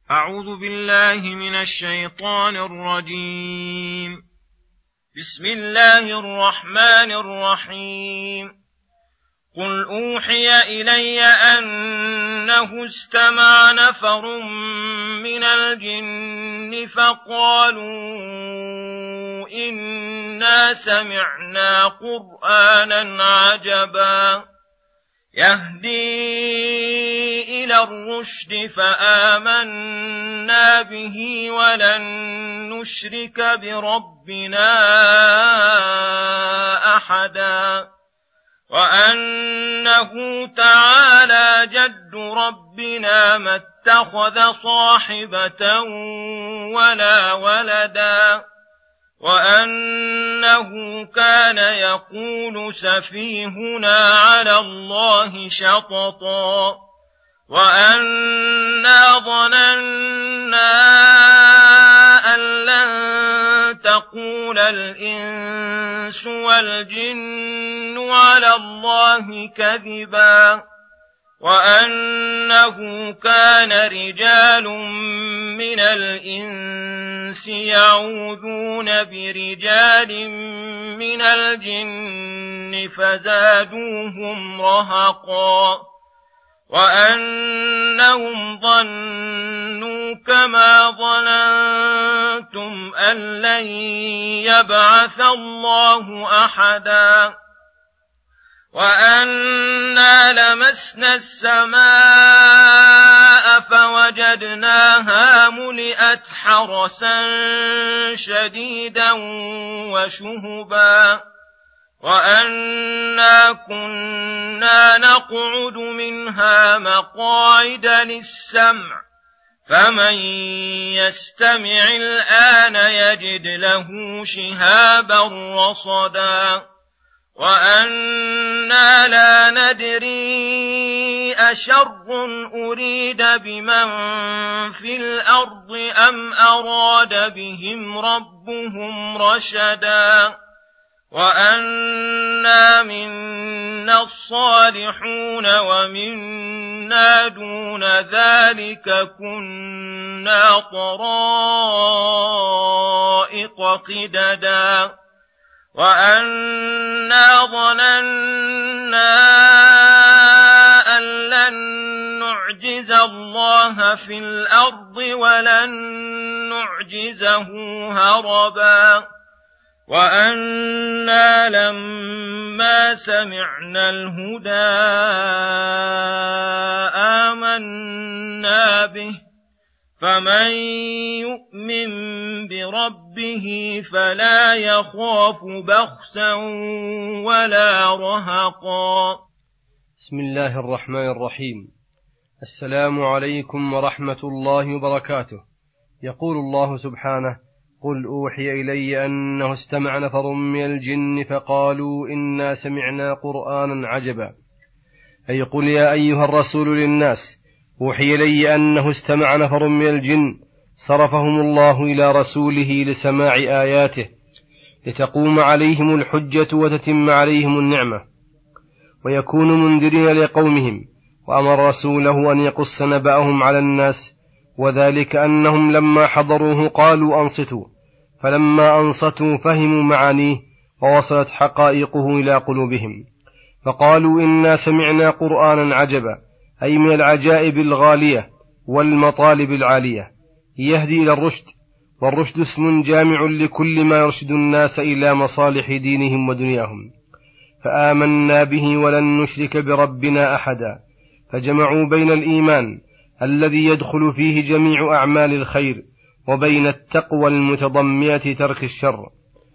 أعوذ بالله من الشيطان الرجيم. بسم الله الرحمن الرحيم. قل أوحي إلي أنه استمع نفر من الجن فقالوا إنا سمعنا قرآنا عجبا يهدي إلى الرشد فآمنا به ولن نشرك بربنا أحدا وأنه تعالى جد ربنا ما اتخذ صاحبة ولا ولدا وأنه كان يقول سفيهنا على الله شططا وأنا ظننا أن لن تقول الإنس والجن على الله كذبا وأنه كان رجال من الإنس يعوذون برجال من الجن فزادوهم رهقا وأنهم ظنوا كما ظننتم أن لن يبعث الله أحدا وأنا لمسنا السماء فوجدناها ملئت حرسا شديدا وشهبا وأنا كنا نقعد منها مقاعد للسمع فمن يستمع الآن يجد له شهابا رصدا وأنا لا ندري أشر أريد بمن في الأرض أم أراد بهم ربهم رشدا وأنا منا الصالحون ومنا دون ذلك كنا طرائق قددا وأنا ظننا أن لن نعجز الله في الأرض ولن نعجزه هربا وأنا لما سمعنا الهدى آمنا به فمن يؤمن بربه فلا يخاف بخسا ولا رهقا. بسم الله الرحمن الرحيم. السلام عليكم ورحمة الله وبركاته. يقول الله سبحانه: قل أوحي إلي أنه استمع نفر من الجن فقالوا إنا سمعنا قرآنا عجبا، أي قل يا أيها الرسول للناس أوحي إلي أنه استمع نفر من الجن صرفهم الله إلى رسوله لسماع آياته لتقوم عليهم الحجة وتتم عليهم النعمة ويكونوا منذرين لقومهم، وأمر رسوله أن يقص نبأهم على الناس، وذلك أنهم لما حضروه قالوا أنصتوا، فلما أنصتوا فهموا معانيه ووصلت حقائقه إلى قلوبهم، فقالوا إنا سمعنا قرآنا عجبا، أي من العجائب الغالية والمطالب العالية، يهدي إلى الرشد، والرشد اسم جامع لكل ما يرشد الناس إلى مصالح دينهم ودنياهم، فآمنا به ولن نشرك بربنا أحدا، فجمعوا بين الإيمان الذي يدخل فيه جميع أعمال الخير وبين التقوى المتضمنة ترك الشر،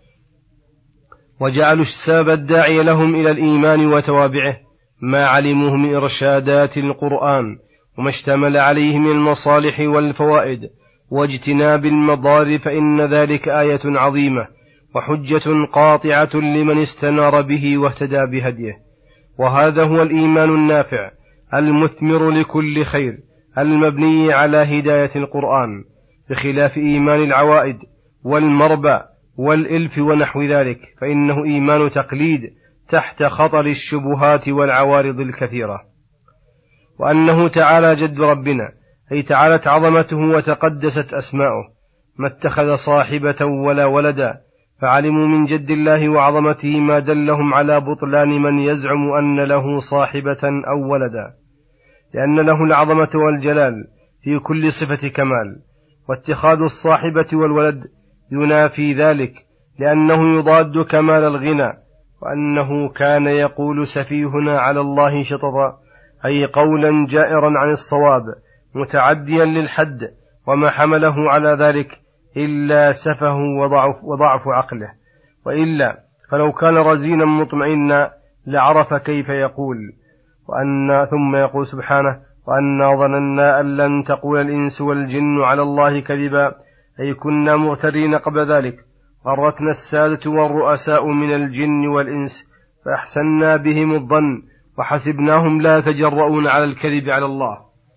وجعلوا السبب الداعي لهم إلى الإيمان وتوابعه ما علموه من إرشادات القرآن وما اشتمل عليه من المصالح والفوائد واجتناب المضار، فإن ذلك آية عظيمة وحجة قاطعة لمن استنار به واهتدى بهديه. وهذا هو الإيمان النافع المثمر لكل خير المبني على هداية القرآن، بخلاف إيمان العوائد والمربى والإلف ونحو ذلك، فإنه إيمان تقليد تحت خطر الشبهات والعوارض الكثيرة. وأنه تعالى جد ربنا، أي تعالت عظمته وتقدست أسماؤه، ما اتخذ صاحبة ولا ولدا، فعلموا من جد الله وعظمته ما دلهم على بطلان من يزعم أن له صاحبة أو ولدا، لأن له العظمة والجلال في كل صفة كمال، واتخاذ الصاحبة والولد ينافي ذلك، لأنه يضاد كمال الغنى، وأنه كان يقول سفيهنا على الله شططا، أي قولا جائرا عن الصواب متعديا للحد، وما حمله على ذلك إلا سفه وضعف عقله، وإلا فلو كان رزينا مطمئنا لعرف كيف يقول. ثم يقول سبحانه: وأنا ظننا أن لن تقول الإنس والجن على الله كذبا، أي كنا مغترين قبل ذلك، غرتنا السادة والرؤساء من الجن والإنس، فأحسنا بهم الظن وحسبناهم لا يتجرؤون على الكذب على الله،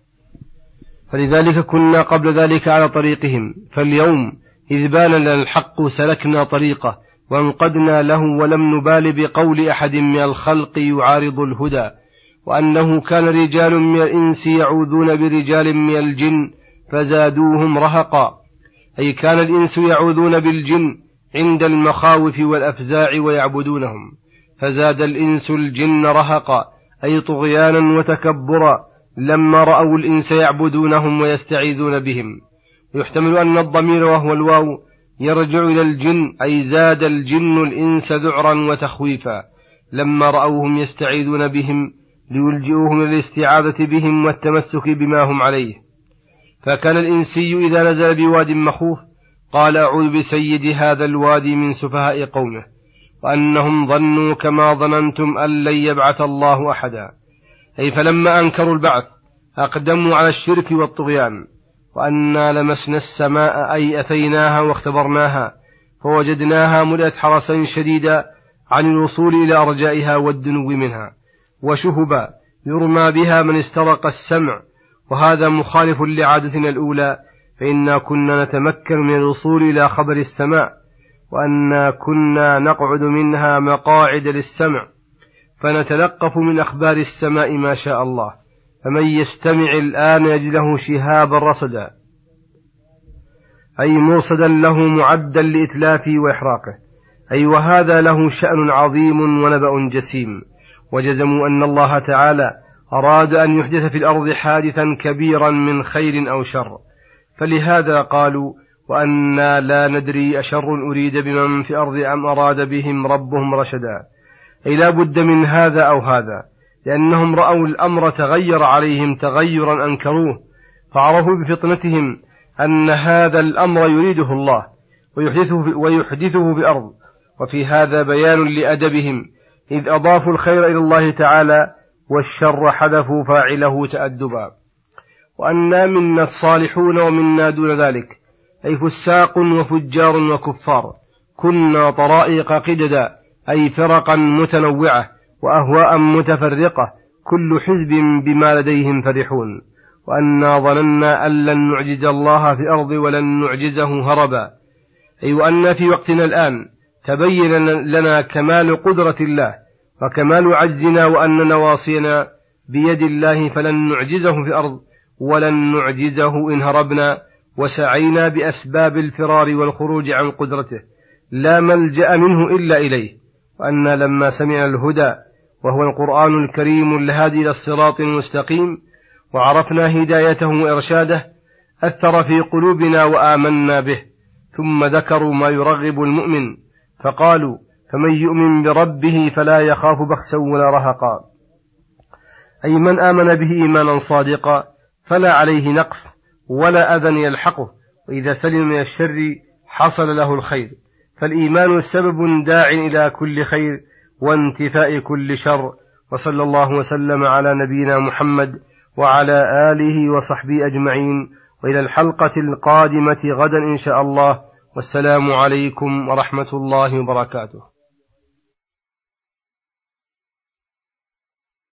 فلذلك كنا قبل ذلك على طريقهم. فاليوم إذ بان لنا الحق سلكنا طريقه وانقدنا له، ولم نبال بقول أحد من الخلق يعارض الهدى، وأنه كان رجال من الإنس يعوذون برجال من الجن فزادوهم رهقا، أي كان الإنس يعوذون بالجن عند المخاوف والأفزاع ويعبدونهم، فزاد الإنس الجن رهقا، أي طغيانا وتكبرا، لما رأوا الإنس يعبدونهم ويستعيذون بهم. ويحتمل أن الضمير وهو الواو يرجع إلى الجن، أي زاد الجن الإنس ذعرا وتخويفا لما رأوهم يستعيذون بهم، ليلجئوهم للاستعاذة بهم والتمسك بما هم عليه. فكان الإنسي إذا نزل بواد مخوف قال: أعوذ بسيد هذا الوادي من سفهاء قومه، وأنهم ظنوا كما ظننتم أن لن يبعث الله أحدا، أي فلما أنكروا البعث أقدموا على الشرك والطغيان. وأنا لمسنا السماء، أي أتيناها واختبرناها، فوجدناها ملئت حرسا شديدا عن الوصول إلى أرجائها والدنو منها، وشهبا يرمى بها من استرق السمع، وهذا مخالف لعادتنا الأولى، فإنا كنا نتمكن من الوصول إلى خبر السماء، وأنا كنا نقعد منها مقاعد للسمع، فنتلقف من أخبار السماء ما شاء الله، فمن يستمع الآن يجد له شهابا رصدا، أي مرصدا له معدا لإتلافه وإحراقه، أي وهذا له شأن عظيم ونبأ جسيم. وجزموا أن الله تعالى أراد أن يحدث في الأرض حادثا كبيرا من خير أو شر، فلهذا قالوا: وأنا لا ندري أشر أريد بمن في الأرض أم أراد بهم ربهم رشدا، أي لا بد من هذا أو هذا، لأنهم رأوا الأمر تغير عليهم تغيرا أنكروه، فعرفوا بفطنتهم أن هذا الأمر يريده الله ويحدثه في الأرض. وفي هذا بيان لأدبهم، إذ أضافوا الخير إلى الله تعالى والشر حذفوا فاعله تأدبا. وأنا منا الصالحون ومنا دون ذلك، أي فساق وفجار وكفار، كنا طرائق قددا، أي فرقا متنوعة وأهواء متفرقة، كل حزب بما لديهم فرحون. وأنا ظننا أن لن نعجز الله في الأرض ولن نعجزه هربا، أي وأن في وقتنا الآن تبين لنا كمال قدرة الله وكمال عجزنا، وأن نواصينا بيد الله، فلن نعجزه في الأرض ولن نعجزه إن هربنا وسعينا بأسباب الفرار والخروج عن قدرته، لا ملجأ منه إلا إليه. وأن لما سمعنا الهدى وهو القرآن الكريم الهادي إلى الصراط المستقيم وعرفنا هدايته وإرشاده أثر في قلوبنا وآمنا به. ثم ذكروا ما يرغب المؤمن فقالوا: فمن يؤمن بربه فلا يخاف بخسا ولا رهقا، أي من آمن به إيمانا صادقا فلا عليه نقص ولا أذى يلحقه، وإذا سلم من الشر حصل له الخير، فالإيمان سبب داع إلى كل خير وانتفاء كل شر. وصلى الله وسلم على نبينا محمد وعلى آله وصحبه أجمعين، وإلى الحلقة القادمة غدا إن شاء الله، والسلام عليكم ورحمة الله وبركاته.